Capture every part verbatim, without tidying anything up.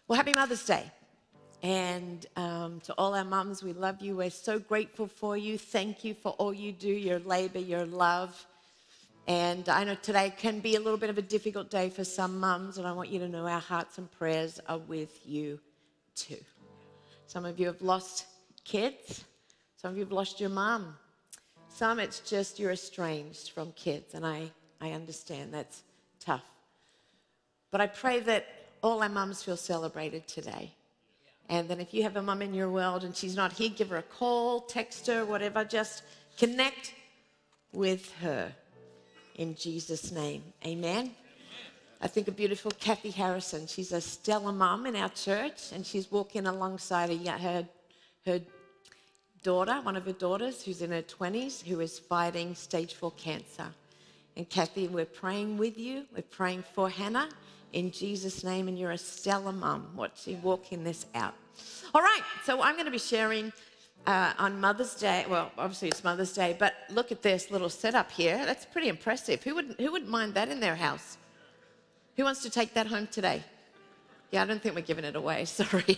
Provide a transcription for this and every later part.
Well, happy Mother's Day. And um, to all our mums, we love you. We're so grateful for you. Thank you for all you do, your labor, your love. And I know today can be a little bit of a difficult day for some mums, and I want you to know our hearts and prayers are with you too. Some of you have lost kids. Some of you have lost your mum. Some it's just you're estranged from kids, and I, I understand that's tough. But I pray that all our mums feel celebrated today. And then if you have a mum in your world and she's not here, give her a call, text her, whatever. Just connect with her in Jesus' name. Amen. I think of beautiful Kathy Harrison. She's a stellar mum in our church, and she's walking alongside a, her, her daughter, one of her daughters, who's in her twenties, who is fighting stage four cancer. And Kathy, we're praying with you. We're praying for Hannah in Jesus' name, and you're a stellar mum watching, walking this out. All right, so I'm going to be sharing uh, on Mother's Day. Well, obviously it's Mother's Day, but look at this little setup here. That's pretty impressive. Who wouldn't, who wouldn't mind that in their house? Who wants to take that home today? Yeah, I don't think we're giving it away, sorry.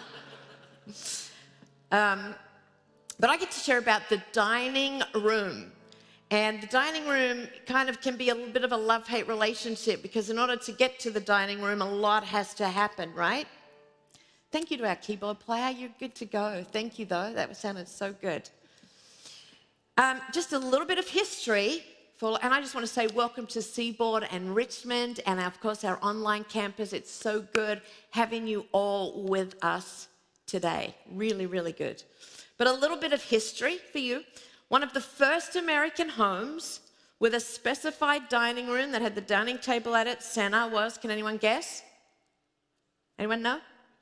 um, but I get to share about the dining room. And the dining room kind of can be a little bit of a love-hate relationship, because in order to get to the dining room, a lot has to happen, right? Thank you to our keyboard player. You're good to go. Thank you, though. That sounded so good. Um, just a little bit of history. For, and I just want to say welcome to Seaboard and Richmond, and of course our online campus. It's so good having you all with us today. Really, really good. But a little bit of history for you. One of the first American homes with a specified dining room that had the dining table at its center was, can anyone guess? Anyone know?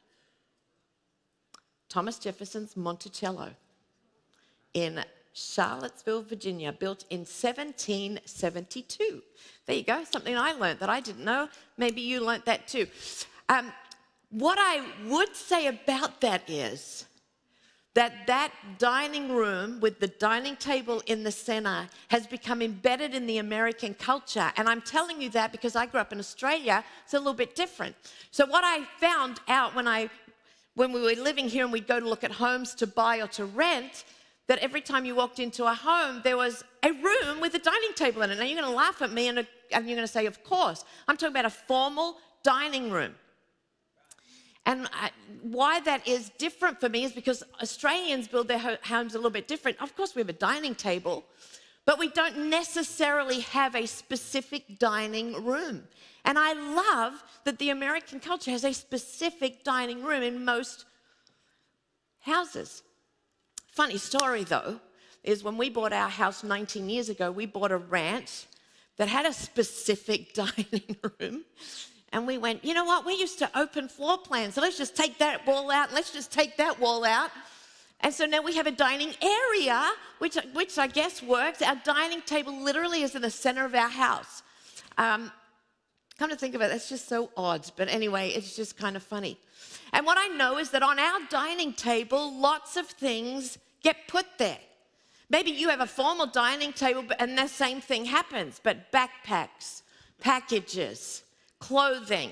Thomas Jefferson's Monticello in Charlottesville, Virginia, built in seventeen seventy-two. There you go, something I learned that I didn't know. Maybe you learned that too. Um, what I would say about that is that that dining room with the dining table in the center has become embedded in the American culture. And I'm telling you that because I grew up in Australia. It's a little bit different. So what I found out when I, when we were living here and we'd go to look at homes to buy or to rent, that every time you walked into a home, there was a room with a dining table in it. Now you're gonna laugh at me and, a, and you're gonna say, of course. I'm talking about a formal dining room. And I, why that is different for me is because Australians build their ho homes a little bit different. Of course, we have a dining table, but we don't necessarily have a specific dining room. And I love that the American culture has a specific dining room in most houses. Funny story, though, is when we bought our house nineteen years ago, we bought a ranch that had a specific dining room. And we went, you know what, we used to open floor plans, so let's just take that wall out, let's just take that wall out. And so now we have a dining area, which, which I guess works. Our dining table literally is in the center of our house. Um, come to think of it, that's just so odd. But anyway, it's just kind of funny. And what I know is that on our dining table, lots of things get put there. Maybe you have a formal dining table and the same thing happens, but backpacks, packages, clothing,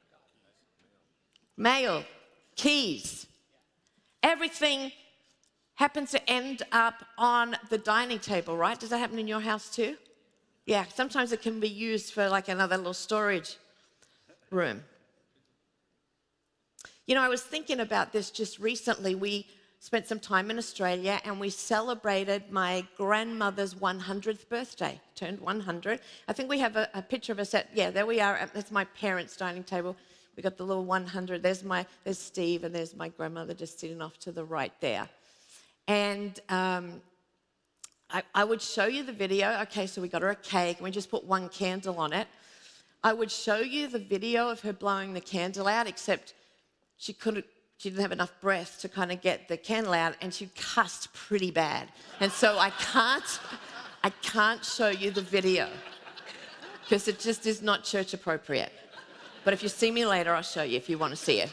mail, keys, everything happens to end up on the dining table, right? Does that happen in your house too? Yeah, sometimes it can be used for like another little storage room. You know, I was thinking about this just recently. We spent some time in Australia and we celebrated my grandmother's one hundredth birthday, turned one hundred. I think we have a, a picture of us at, yeah, there we are. That's my parents' dining table. We got the little one hundred. There's my, there's Steve, and there's my grandmother just sitting off to the right there. And um, I, I would show you the video. Okay, so we got her a cake and we just put one candle on it. I would show you the video of her blowing the candle out, except she couldn't, she didn't have enough breath to kind of get the candle out, and she cussed pretty bad. And so I can't, I can't show you the video because it just is not church appropriate. But if you see me later, I'll show you if you want to see it.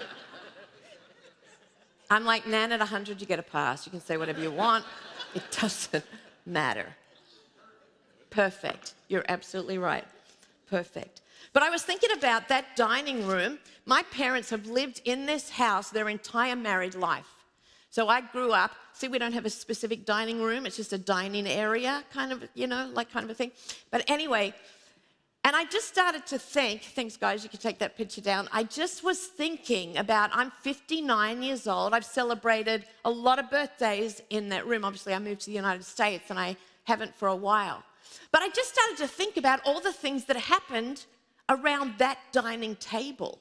I'm like, Nan, at one hundred, you get a pass. You can say whatever you want. It doesn't matter. Perfect. You're absolutely right. Perfect. But I was thinking about that dining room. My parents have lived in this house their entire married life. So I grew up, see, we don't have a specific dining room. It's just a dining area, kind of, you know, like kind of a thing. But anyway, and I just started to think, thanks guys, you can take that picture down. I just was thinking about, I'm fifty-nine years old. I've celebrated a lot of birthdays in that room. Obviously, I moved to the United States and I haven't for a while. But I just started to think about all the things that happened around that dining table.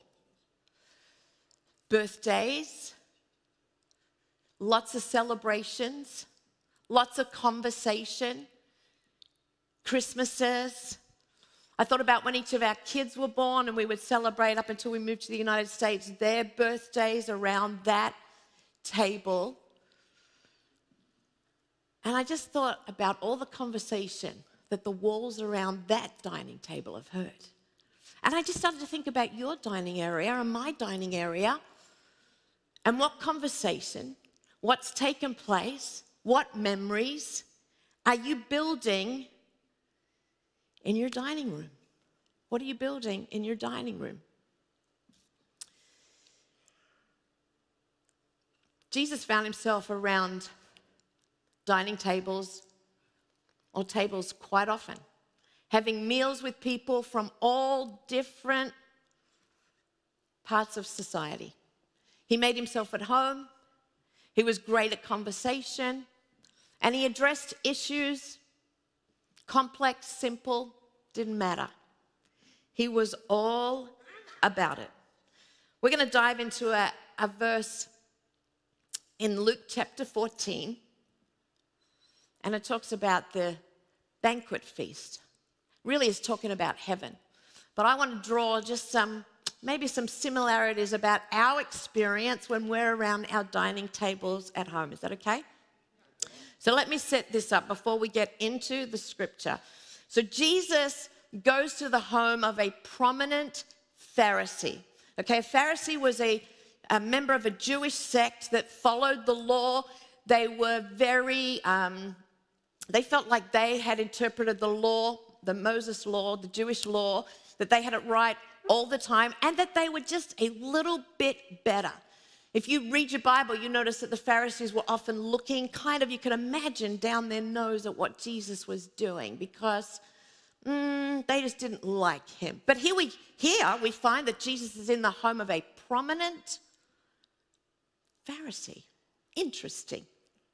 Birthdays, lots of celebrations, lots of conversation, Christmases. I thought about when each of our kids were born and we would celebrate up until we moved to the United States, their birthdays around that table. And I just thought about all the conversation that the walls around that dining table have heard. And I just started to think about your dining area and my dining area and what conversation, what's taken place, what memories are you building in your dining room? What are you building in your dining room? Jesus found himself around dining tables or tables quite often, having meals with people from all different parts of society. He made himself at home. He was great at conversation, and he addressed issues, complex, simple, didn't matter. He was all about it. We're going to dive into a, a verse in Luke chapter fourteen, and it talks about the banquet feast. Really is talking about heaven. But I want to draw just some, maybe some similarities about our experience when we're around our dining tables at home. Is that okay? So let me set this up before we get into the scripture. So Jesus goes to the home of a prominent Pharisee. Okay, a Pharisee was a, a member of a Jewish sect that followed the law. They were very, um, they felt like they had interpreted the law, the Moses law, the Jewish law, that they had it right all the time, and that they were just a little bit better. If you read your Bible, you notice that the Pharisees were often looking kind of, you could imagine, down their nose at what Jesus was doing because mm, they just didn't like him. But here we, here we find that Jesus is in the home of a prominent Pharisee. Interesting.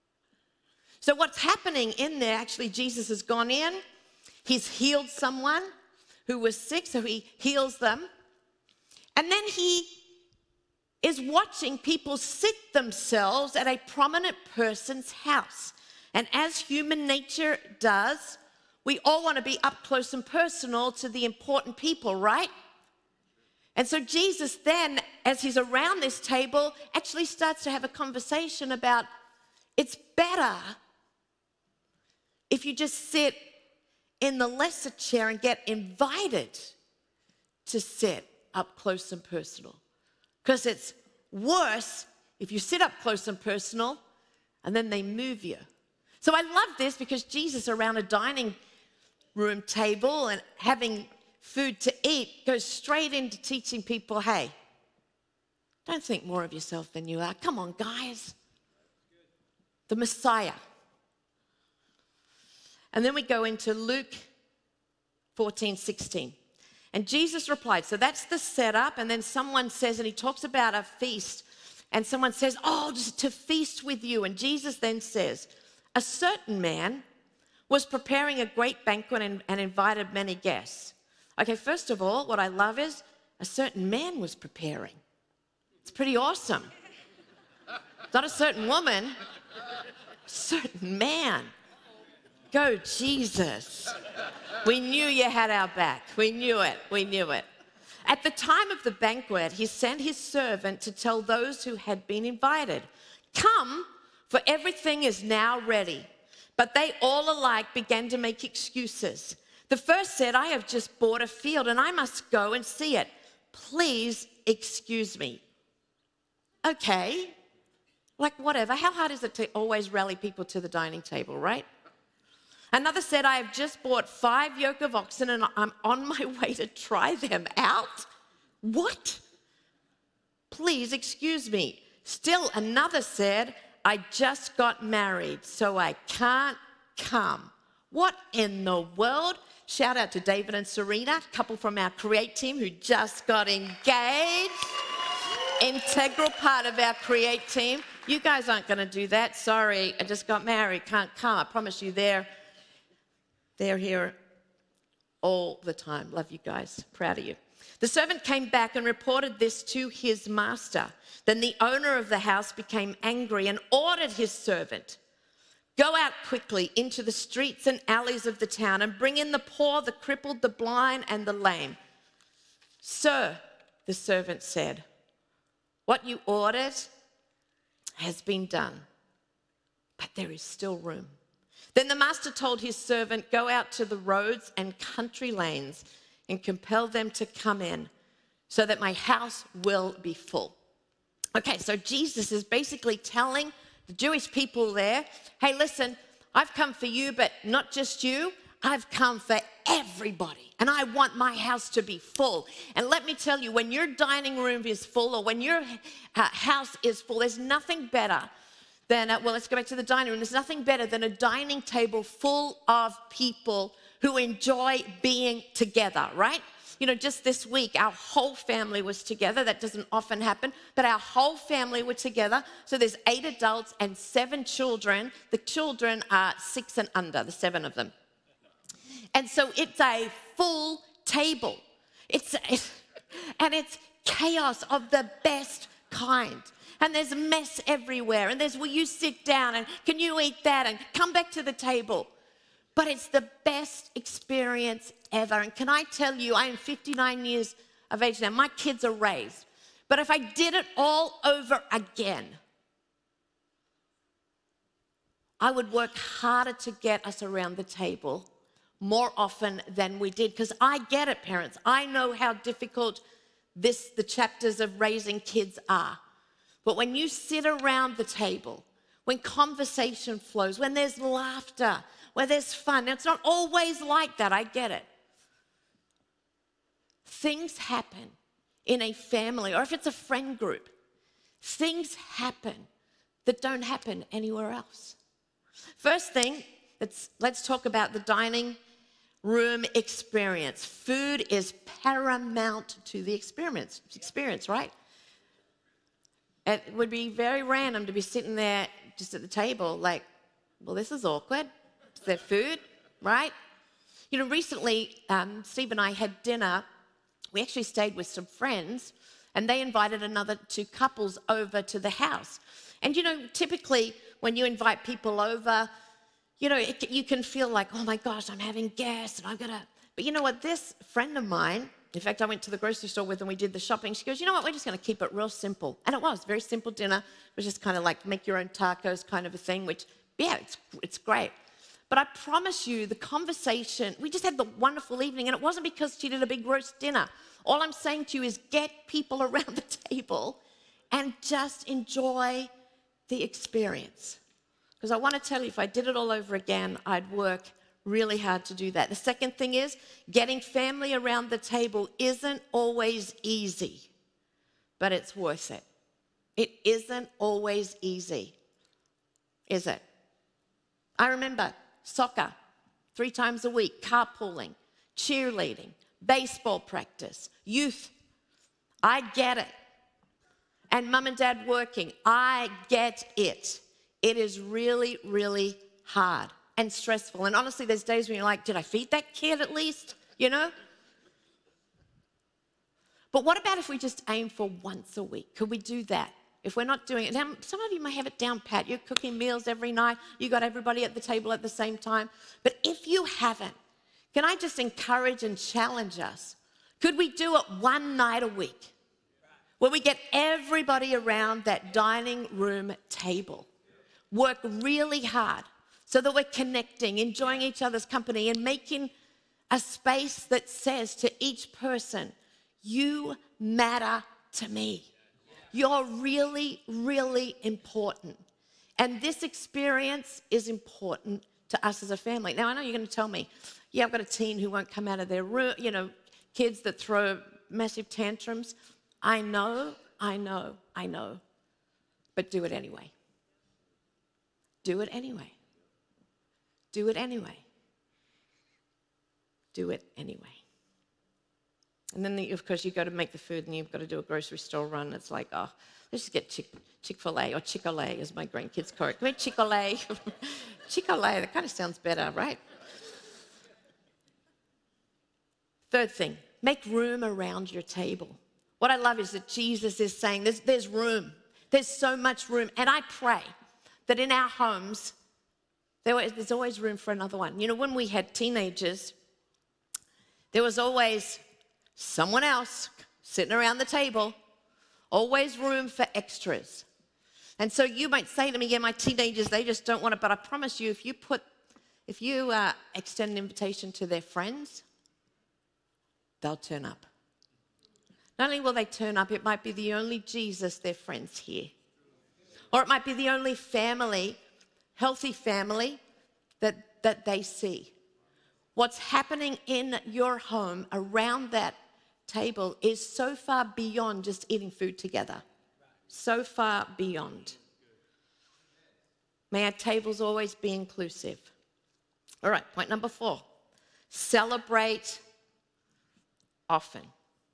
So what's happening in there, actually, Jesus has gone in. He's healed someone who was sick, so he heals them. And then he is watching people sit themselves at a prominent person's house. And as human nature does, we all want to be up close and personal to the important people, right? And so Jesus then, as he's around this table, actually starts to have a conversation about it's better if you just sit in the lesser chair and get invited to sit up close and personal. Because it's worse if you sit up close and personal and then they move you. So I love this because Jesus around a dining room table and having food to eat goes straight into teaching people, hey, don't think more of yourself than you are. Come on, guys. The Messiah. And then we go into Luke fourteen sixteen. And Jesus replied, so that's the setup, and then someone says, and he talks about a feast, and someone says, oh, just to feast with you. And Jesus then says, a certain man was preparing a great banquet and, and invited many guests. Okay, first of all, what I love is a certain man was preparing. It's pretty awesome. It's not a certain woman, a certain man. Go, Jesus. We knew you had our back. We knew it. We knew it. At the time of the banquet, he sent his servant to tell those who had been invited, come, for everything is now ready. But they all alike began to make excuses. The first said, I have just bought a field and I must go and see it. Please excuse me. Okay, like whatever. How hard is it to always rally people to the dining table, right? Another said, I have just bought five yoke of oxen and I'm on my way to try them out. What? Please excuse me. Still another said, I just got married, so I can't come. What in the world? Shout out to David and Serena, a couple from our Create team who just got engaged. Integral part of our Create team. You guys aren't going to do that. Sorry, I just got married, can't come. I promise you they're, they're here all the time. Love you guys, proud of you. The servant came back and reported this to his master. Then the owner of the house became angry and ordered his servant, go out quickly into the streets and alleys of the town and bring in the poor, the crippled, the blind, and the lame. Sir, the servant said, what you ordered has been done, but there is still room. Then the master told his servant, go out to the roads and country lanes and compel them to come in so that my house will be full. Okay, so Jesus is basically telling the Jewish people there, hey, listen, I've come for you, but not just you. I've come for everybody, and I want my house to be full. And let me tell you, when your dining room is full or when your uh, house is full, there's nothing better than, uh, well, let's go back to the dining room. There's nothing better than a dining table full of people who enjoy being together, right? You know, just this week, our whole family was together. That doesn't often happen, but our whole family were together. So there's eight adults and seven children. The children are six and under, the seven of them. And so it's a full table. It's, it's and it's chaos of the best kind. And there's mess everywhere. And there's, will you sit down? And can you eat that? And come back to the table. But it's the best experience ever. And can I tell you, I am fifty-nine years of age now. My kids are raised. But if I did it all over again, I would work harder to get us around the table more often than we did. Because I get it, parents. I know how difficult this, the chapters of raising kids are. But when you sit around the table, when conversation flows, when there's laughter, where there's fun. Now, it's not always like that, I get it. Things happen in a family, or if it's a friend group, things happen that don't happen anywhere else. First thing, let's, let's talk about the dining room experience. Food is paramount to the experience, experience, right? It would be very random to be sitting there just at the table like, well, this is awkward. Is there food, right? You know, recently, um, Steve and I had dinner. We actually stayed with some friends, and they invited another two couples over to the house. And, you know, typically when you invite people over, you know, it, you can feel like, oh my gosh, I'm having guests, and I'm gonna, but you know what, this friend of mine, in fact, I went to the grocery store with her and we did the shopping. She goes, you know what, we're just gonna keep it real simple. And it was, very simple dinner. It was just kind of like make your own tacos kind of a thing, which, yeah, it's, it's great. But I promise you, the conversation, we just had the wonderful evening, and it wasn't because she did a big roast dinner. All I'm saying to you is get people around the table and just enjoy the experience. Because I want to tell you, if I did it all over again, I'd work really hard to do that. The second thing is, getting family around the table isn't always easy, but it's worth it. It isn't always easy, is it? I remember soccer, three times a week, carpooling, cheerleading, baseball practice, youth. I get it. And mum and dad working. I get it. It is really, really hard and stressful. And honestly, there's days when you're like, did I feed that kid at least? You know? But what about if we just aim for once a week? Could we do that? If we're not doing it, now some of you may have it down pat. You're cooking meals every night. You got everybody at the table at the same time. But if you haven't, can I just encourage and challenge us? Could we do it one night a week where we get everybody around that dining room table? Work really hard so that we're connecting, enjoying each other's company, and making a space that says to each person, you matter to me. You're really, really important. And this experience is important to us as a family. Now, I know you're going to tell me, yeah, I've got a teen who won't come out of their room, you know, kids that throw massive tantrums. I know, I know, I know, but do it anyway. Do it anyway. Do it anyway. Do it anyway. And then, the, of course, you go to make the food and you've got to do a grocery store run. It's like, oh, let's just get Chick, Chick-fil-A, or Chick-fil-A as my grandkids call it. Come here, Chick-fil-A. Chick-fil-A, that kind of sounds better, right? Third thing, make room around your table. What I love is that Jesus is saying there's, there's room. There's so much room. And I pray that in our homes, there was, there's always room for another one. You know, when we had teenagers, there was always someone else sitting around the table, always room for extras. And so you might say to me, yeah, my teenagers, they just don't want it. But I promise you, if you put, if you uh, extend an invitation to their friends, they'll turn up. Not only will they turn up, it might be the only Jesus their friends hear. Or it might be the only family, healthy family, that, that they see. What's happening in your home around that table is so far beyond just eating food together. So far beyond. May our tables always be inclusive. All right, point number four. Celebrate often.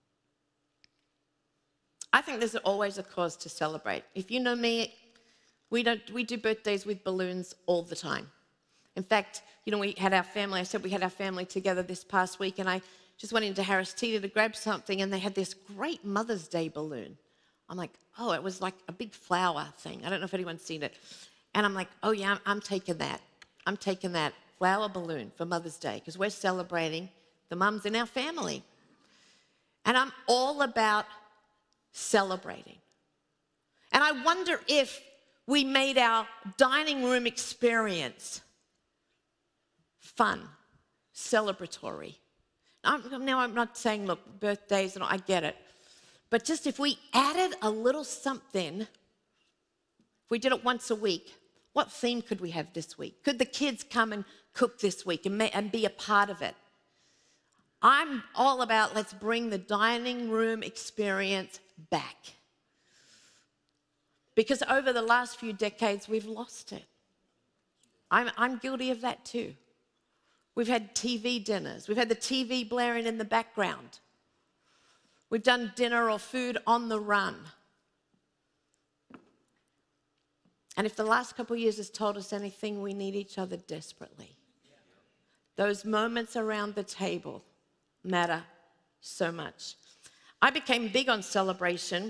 I think there's always a cause to celebrate. If you know me, we don't we do birthdays with balloons all the time. In fact, you know, we had our family, I said we had our family together this past week, and I just went into Harris Teeter to grab something, and they had this great Mother's Day balloon. I'm like, oh, it was like a big flower thing. I don't know if anyone's seen it. And I'm like, oh yeah, I'm, I'm taking that. I'm taking that flower balloon for Mother's Day, because we're celebrating the mums in our family. And I'm all about celebrating. And I wonder if we made our dining room experience fun, celebratory. I'm, now, I'm not saying, look, birthdays, and I get it. But just if we added a little something, if we did it once a week, what theme could we have this week? Could the kids come and cook this week and, may, and be a part of it? I'm all about let's bring the dining room experience back. Because over the last few decades, we've lost it. I'm, I'm guilty of that too. We've had T V dinners. We've had the T V blaring in the background. We've done dinner or food on the run. And if the last couple of years has told us anything, we need each other desperately. Those moments around the table matter so much. I became big on celebration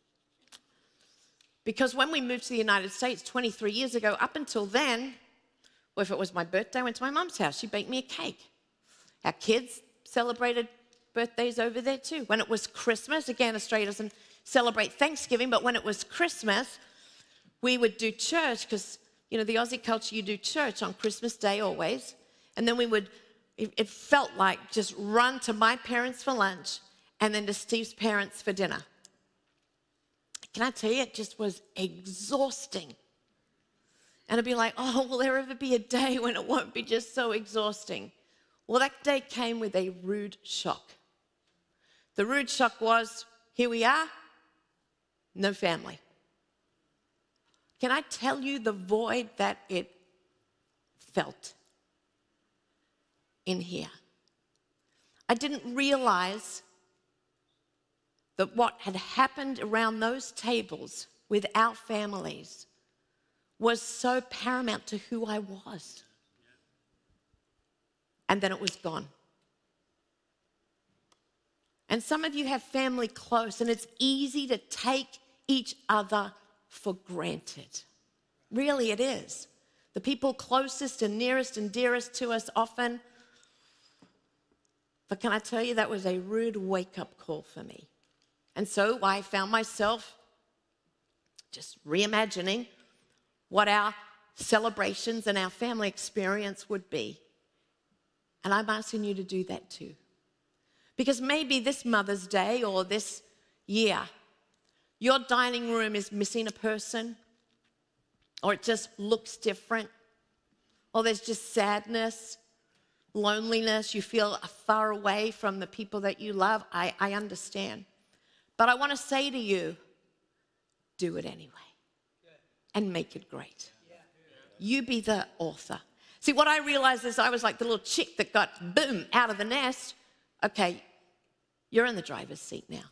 because when we moved to the United States twenty-three years ago, up until then, well, if it was my birthday, I went to my mom's house. She baked me a cake. Our kids celebrated birthdays over there too. When it was Christmas, again, Australia doesn't celebrate Thanksgiving, but when it was Christmas, we would do church because, you know, the Aussie culture, you do church on Christmas Day always. And then we would, it, it felt like just run to my parents for lunch and then to Steve's parents for dinner. Can I tell you, it just was exhausting. And I'd be like, oh, will there ever be a day when it won't be just so exhausting? Well, that day came with a rude shock. The rude shock was, here we are, no family. Can I tell you the void that it felt in here? I didn't realize that what had happened around those tables with our families was so paramount to who I was. And then it was gone. And some of you have family close, and it's easy to take each other for granted. Really, it is. The people closest and nearest and dearest to us often. But can I tell you, that was a rude wake-up call for me. And so I found myself just reimagining what our celebrations and our family experience would be. And I'm asking you to do that too. Because maybe this Mother's Day or this year, your dining room is missing a person, or it just looks different, or there's just sadness, loneliness, you feel far away from the people that you love, I, I understand. But I want to say to you, do it anyway and make it great. You be the author. See, what I realized is I was like the little chick that got, boom, out of the nest. Okay, you're in the driver's seat now.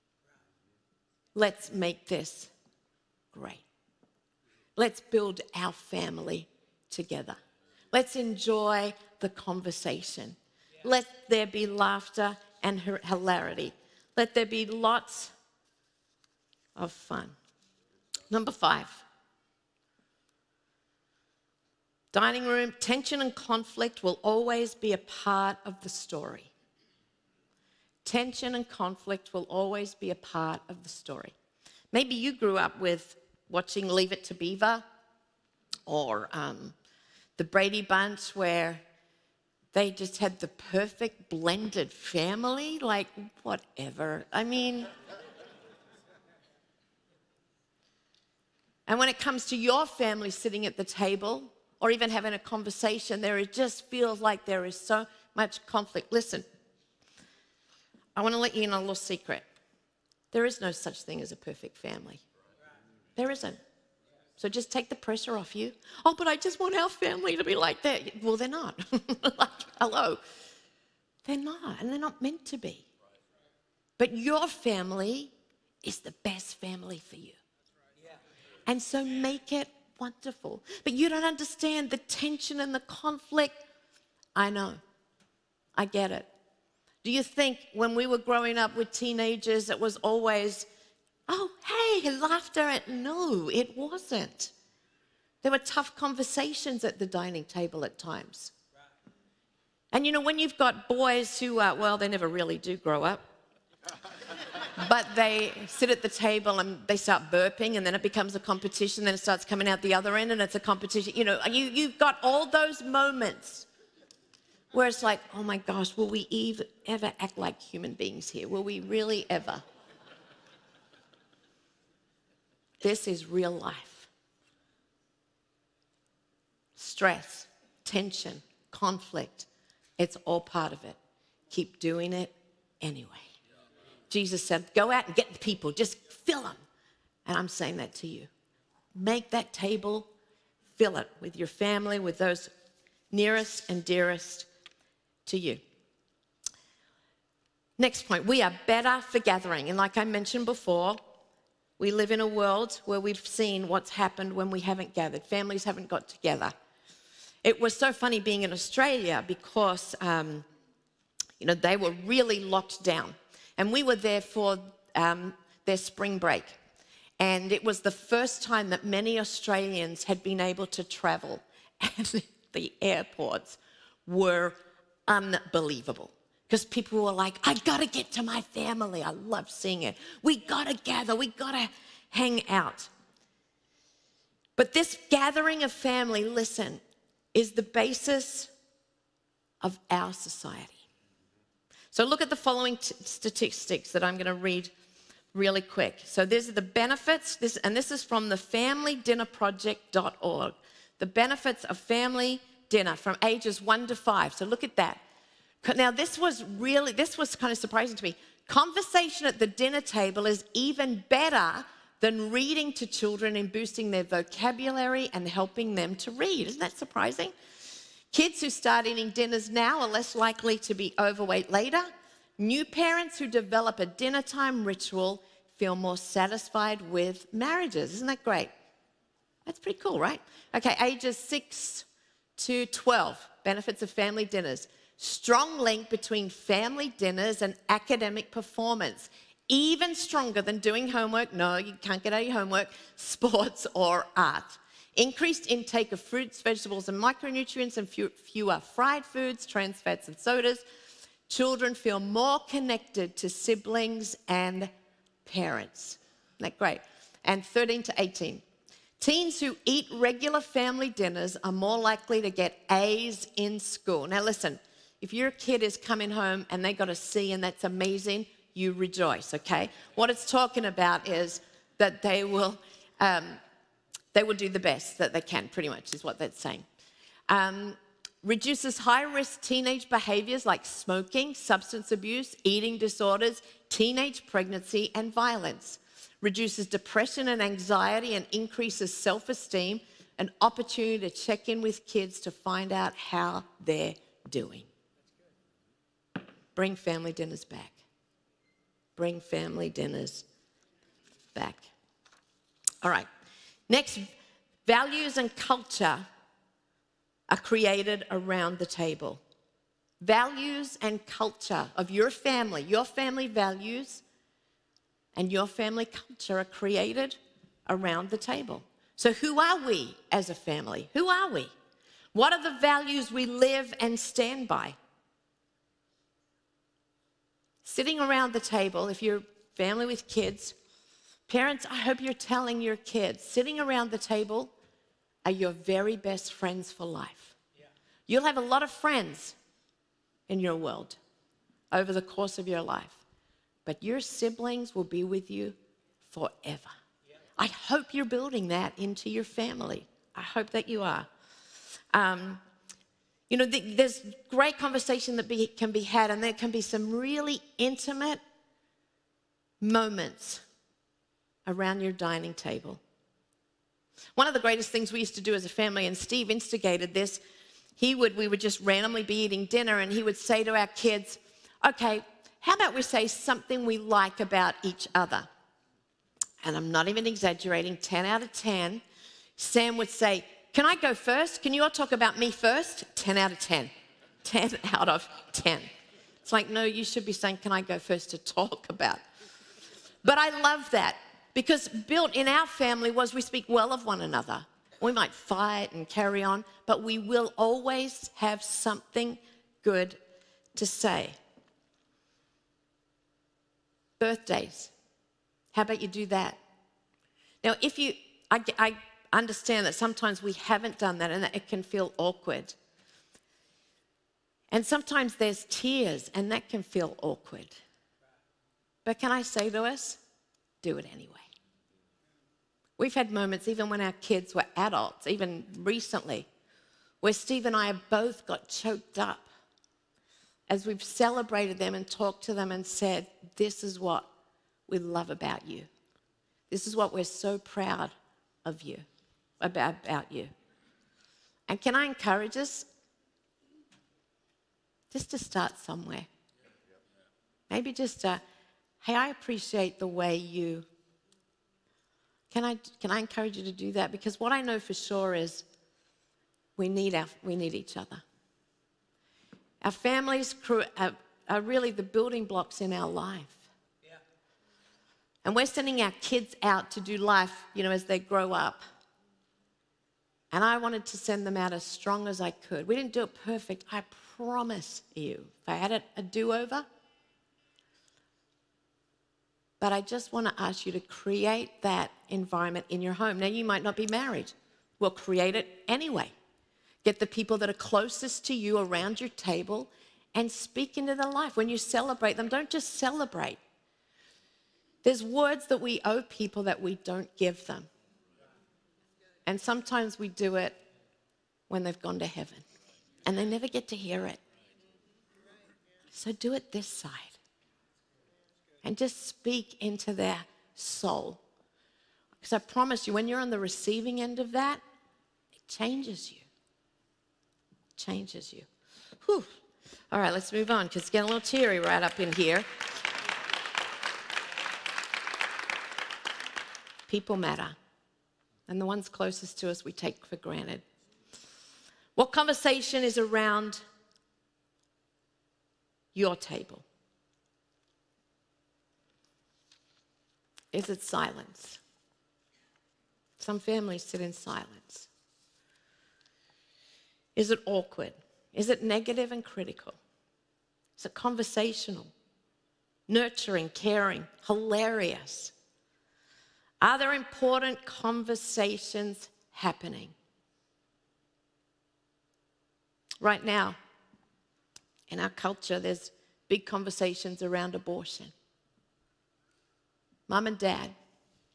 Let's make this great. Let's build our family together. Let's enjoy the conversation. Let there be laughter and hilarity. Let there be lots of fun. Number five. Dining room, tension and conflict will always be a part of the story. Tension and conflict will always be a part of the story. Maybe you grew up with watching Leave It to Beaver or um, the Brady Bunch, where they just had the perfect blended family, like whatever. I mean, and when it comes to your family sitting at the table or even having a conversation, there it just feels like there is so much conflict. Listen, I want to let you in a little secret. There is no such thing as a perfect family. There isn't. So just take the pressure off you. Oh, but I just want our family to be like that. Well, they're not. Like, hello. They're not, and they're not meant to be. But your family is the best family for you. And so make it wonderful. But you don't understand the tension and the conflict. I know. I get it. Do you think when we were growing up with teenagers, it was always, oh, hey, laughter? And no, it wasn't. There were tough conversations at the dining table at times. And you know, when you've got boys who are, well, they never really do grow up, but they sit at the table and they start burping, and then it becomes a competition, then it starts coming out the other end and it's a competition. You know, you, you've got all those moments where it's like, oh my gosh, will we even, ever act like human beings here? Will we really ever? This is real life. Stress, tension, conflict, it's all part of it. Keep doing it anyway. Jesus said, go out and get the people, just fill them. And I'm saying that to you. Make that table, fill it with your family, with those nearest and dearest to you. Next point, we are better for gathering. And like I mentioned before, we live in a world where we've seen what's happened when we haven't gathered. Families haven't got together. It was so funny being in Australia because, um, you know, they were really locked down. And we were there for um, their spring break. And it was the first time that many Australians had been able to travel. And the airports were unbelievable. Because people were like, I gotta get to my family. I love seeing it. We gotta gather, we gotta hang out. But this gathering of family, listen, is the basis of our society. So look at the following t- statistics that I'm gonna read really quick. So these are the benefits, this, and this is from the family dinner project dot org. The benefits of family dinner from ages one to five. So look at that. Now this was really, this was kind of surprising to me. Conversation at the dinner table is even better than reading to children and boosting their vocabulary and helping them to read. Isn't that surprising? Kids who start eating dinners now are less likely to be overweight later. New parents who develop a dinner time ritual feel more satisfied with marriages. Isn't that great? That's pretty cool, right? Okay, ages six to twelve, benefits of family dinners. Strong link between family dinners and academic performance. Even stronger than doing homework. No, you can't get out your homework. Sports or art. Increased intake of fruits, vegetables, and micronutrients, and fewer fried foods, trans fats, and sodas. Children feel more connected to siblings and parents. Isn't that great? And thirteen to eighteen. Teens who eat regular family dinners are more likely to get A's in school. Now listen, if your kid is coming home and they got a C and that's amazing, you rejoice, okay? What it's talking about is that they will, um, they will do the best that they can, pretty much is what that's saying. Um, reduces high-risk teenage behaviors like smoking, substance abuse, eating disorders, teenage pregnancy, and violence. Reduces depression and anxiety and increases self-esteem, an opportunity to check in with kids to find out how they're doing. Bring family dinners back. Bring family dinners back. All right. Next, values and culture are created around the table. Values and culture of your family, your family values and your family culture are created around the table. So who are we as a family? Who are we? What are the values we live and stand by? Sitting around the table, if you're a family with kids, parents, I hope you're telling your kids, sitting around the table are your very best friends for life. Yeah. You'll have a lot of friends in your world over the course of your life, but your siblings will be with you forever. Yeah. I hope you're building that into your family. I hope that you are. Um, you know, the, there's great conversation that be, can be had, and there can be some really intimate moments around your dining table. One of the greatest things we used to do as a family, and Steve instigated this, he would, we would just randomly be eating dinner, and he would say to our kids, okay, how about we say something we like about each other? And I'm not even exaggerating, ten out of ten, Sam would say, can I go first? Can you all talk about me first? ten out of ten. ten out of ten. It's like, no, you should be saying, can I go first to talk about? But I love that, because built in our family was we speak well of one another. We might fight and carry on, but we will always have something good to say. Birthdays. How about you do that? Now, if you, I, I understand that sometimes we haven't done that and that it can feel awkward. And sometimes there's tears and that can feel awkward. But can I say to us, do it anyway. We've had moments, even when our kids were adults, even recently, where Steve and I have both got choked up as we've celebrated them and talked to them and said, this is what we love about you. This is what we're so proud of you, about, about you. And can I encourage us just to start somewhere? Maybe just, uh, hey, I appreciate the way you... Can I, can I encourage you to do that? Because what I know for sure is we need, our, we need each other. Our families are, are really the building blocks in our life. Yeah. And we're sending our kids out to do life, you know, as they grow up. And I wanted to send them out as strong as I could. We didn't do it perfect, I promise you. If I had a, a do-over, but I just want to ask you to create that environment in your home. Now, you might not be married. Well, create it anyway. Get the people that are closest to you around your table and speak into their life. When you celebrate them, don't just celebrate. There's words that we owe people that we don't give them. And sometimes we do it when they've gone to heaven, and they never get to hear it. So do it this side. And just speak into their soul. Because I promise you, when you're on the receiving end of that, it changes you. It changes you. Whew. All right, let's move on, because it's getting a little teary right up in here. People matter. And the ones closest to us we take for granted. What conversation is around your table? Is it silence? Some families sit in silence. Is it awkward? Is it negative and critical? Is it conversational, nurturing, caring, hilarious? Are there important conversations happening? Right now, in our culture, there's big conversations around abortion. Mom and Dad,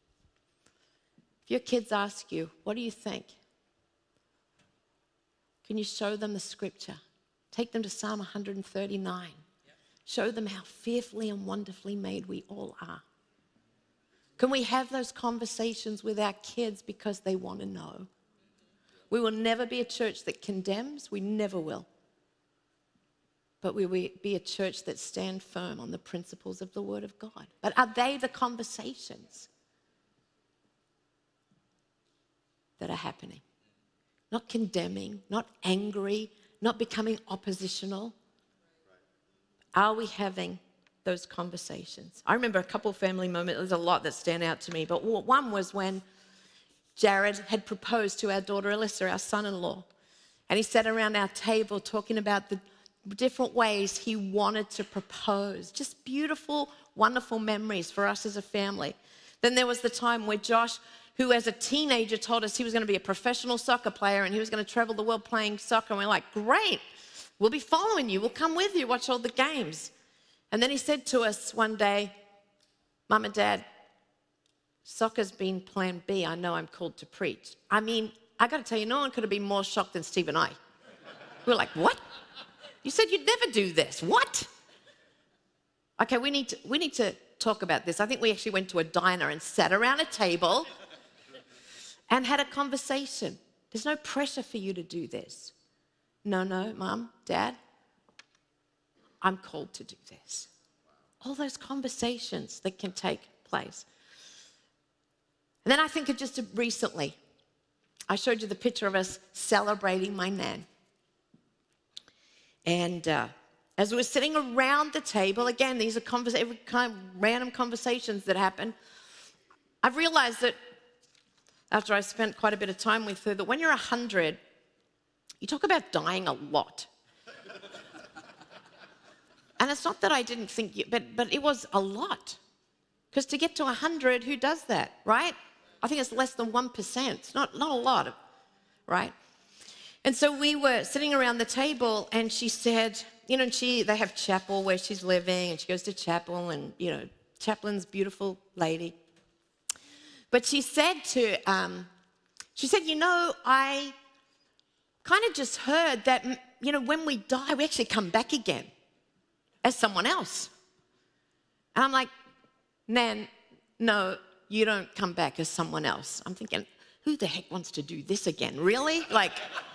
if your kids ask you, what do you think? Can you show them the scripture? Take them to Psalm one thirty-nine. Show them how fearfully and wonderfully made we all are. Can we have those conversations with our kids because they want to know? We will never be a church that condemns. We never will. But we will be a church that stand firm on the principles of the Word of God. But are they the conversations that are happening? Not condemning, not angry, not becoming oppositional. Are we having those conversations? I remember a couple family moments. There's a lot that stand out to me, but one was when Jared had proposed to our daughter Alyssa, our son-in-law, and he sat around our table talking about the different ways he wanted to propose. Just beautiful, wonderful memories for us as a family. Then there was the time where Josh, who as a teenager told us he was going to be a professional soccer player and he was going to travel the world playing soccer, and we're like, great, we'll be following you, we'll come with you, watch all the games. And then he said to us one day, Mum and Dad, soccer's been plan B. I know I'm called to preach. I mean, I got to tell you, no one could have been more shocked than Steve and I. We were like, what? You said you'd never do this. What? Okay, we need to, we need to talk about this. I think we actually went to a diner and sat around a table and had a conversation. There's no pressure for you to do this. No, no, Mum, Dad, I'm called to do this. All those conversations that can take place. And then I think of just recently, I showed you the picture of us celebrating my nan. And uh, as we were sitting around the table, again, these are conversa- every kind of random conversations that happen, I've realized that after I spent quite a bit of time with her, that when you're one hundred, you talk about dying a lot. And it's not that I didn't think, you, but, but it was a lot. Because to get to one hundred, who does that, right? I think it's less than one percent. It's not, not a lot, right? And so we were sitting around the table and she said, you know, she they have chapel where she's living and she goes to chapel and, you know, chaplain's beautiful lady. But she said to, um, she said, you know, I kind of just heard that, you know, when we die, we actually come back again as someone else. And I'm like, Nan, no, you don't come back as someone else. I'm thinking, who the heck wants to do this again? Really? Like,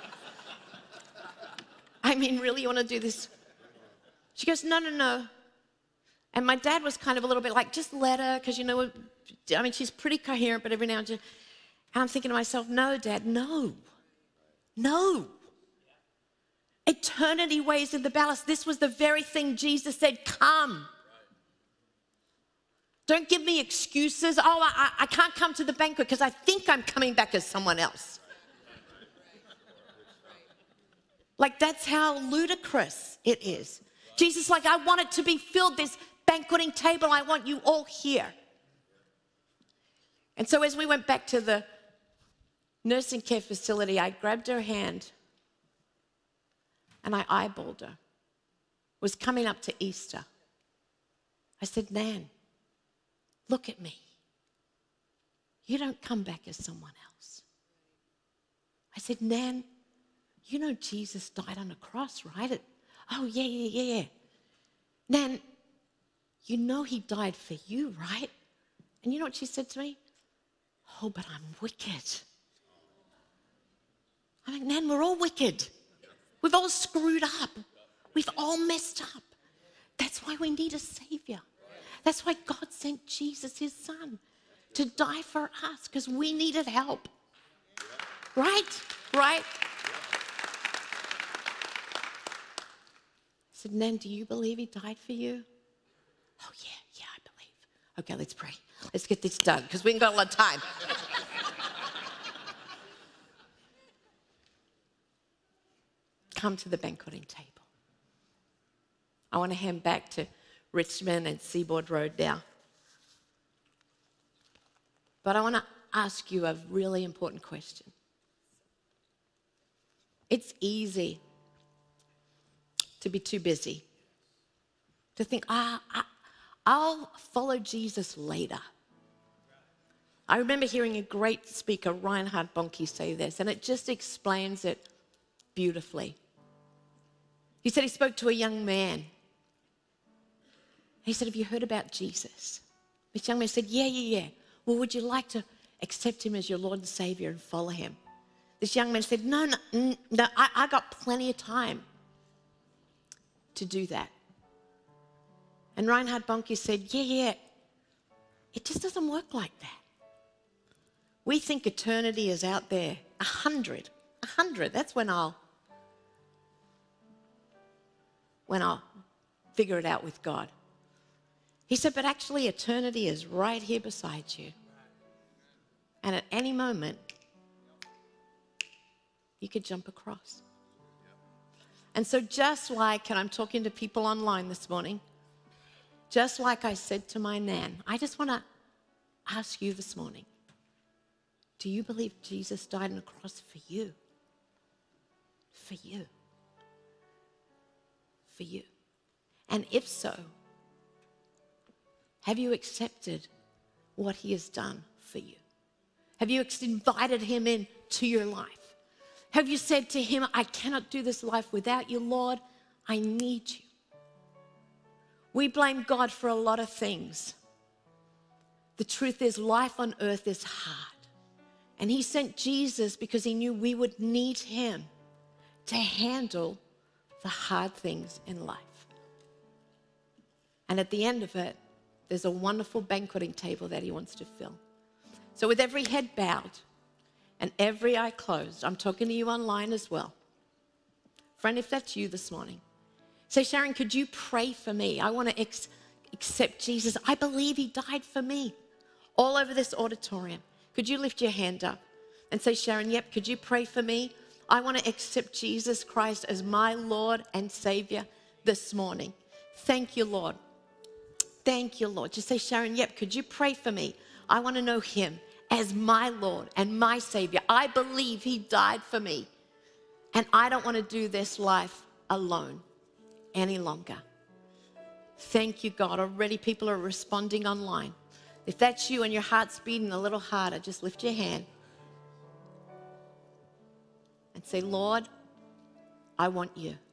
I mean, really, you want to do this? She goes, no, no, no. And my dad was kind of a little bit like, just let her, because, you know, I mean, she's pretty coherent, but every now and then. And I'm thinking to myself, no, Dad, no. No. Eternity weighs in the balance. This was the very thing Jesus said, come. Don't give me excuses. Oh, I, I can't come to the banquet because I think I'm coming back as someone else. Like, that's how ludicrous it is. Jesus, like, I want it to be filled, this banqueting table. I want you all here. And so as we went back to the nursing care facility, I grabbed her hand and I eyeballed her. It was coming up to Easter. I said, Nan, look at me. You don't come back as someone else. I said, Nan, you know Jesus died on a cross, right? It, oh, yeah, yeah, yeah, yeah. Nan, you know he died for you, right? And you know what she said to me? Oh, but I'm wicked. I'm like, Nan, we're all wicked. We've all screwed up. We've all messed up. That's why we need a Savior. That's why God sent Jesus, his son, to die for us, because we needed help. Right? Right? I said, Nan, do you believe he died for you? Oh, yeah, yeah, I believe. Okay, let's pray. Let's get this done, because we ain't got a lot of time. Come to the banqueting table. I want to hand back to Richmond and Seaboard Road now. But I want to ask you a really important question. It's easy to be too busy, to think, ah, I, I'll follow Jesus later. I remember hearing a great speaker, Reinhard Bonnke, say this, and it just explains it beautifully. He said he spoke to a young man. He said, have you heard about Jesus? This young man said, yeah, yeah, yeah. Well, would you like to accept him as your Lord and Savior and follow him? This young man said, no, no, no, I, I got plenty of time to do that. And Reinhard Bonnke said, yeah, yeah, it just doesn't work like that. We think eternity is out there, a hundred, a hundred. That's when I'll, when I'll figure it out with God. He said, but actually eternity is right here beside you. And at any moment, you could jump across. And so just like, and I'm talking to people online this morning, just like I said to my nan, I just want to ask you this morning, do you believe Jesus died on the cross for you? For you. For you. And if so, have you accepted what he has done for you? Have you invited him into your life? Have you said to him, I cannot do this life without you, Lord. I need you. We blame God for a lot of things. The truth is, life on earth is hard. And he sent Jesus because he knew we would need him to handle the hard things in life. And at the end of it, there's a wonderful banqueting table that he wants to fill. So with every head bowed and every eye closed, I'm talking to you online as well. Friend, if that's you this morning, say, Sharon, could you pray for me? I want to ex- accept Jesus. I believe he died for me. All over this auditorium. Could you lift your hand up and say, Sharon, yep, could you pray for me? I want to accept Jesus Christ as my Lord and Savior this morning. Thank you, Lord. Thank you, Lord. Just say, Sharon, yep, could you pray for me? I want to know him as my Lord and my Savior. I believe he died for me. And I don't want to do this life alone any longer. Thank you, God. Already people are responding online. If that's you and your heart's beating a little harder, just lift your hand and say, Lord, I want you.